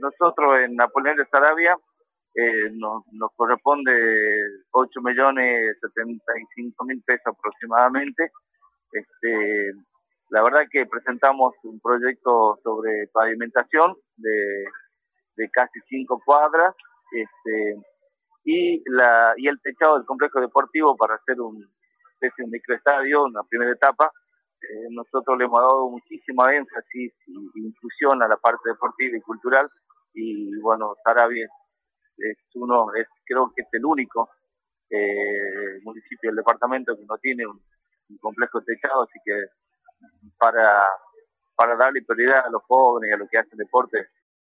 nosotros en Napoleón de Saravia nos corresponde 8.075.000 pesos aproximadamente. La verdad que presentamos un proyecto sobre pavimentación de casi 5 cuadras, y el techado del complejo deportivo para hacer una especie de microestadio, una primera etapa. Nosotros le hemos dado muchísima énfasis e inclusión a la parte deportiva y cultural, y bueno, Saravia creo que es el único municipio del departamento que no tiene un complejo techado, así que para darle prioridad a los jóvenes y a los que hacen deporte,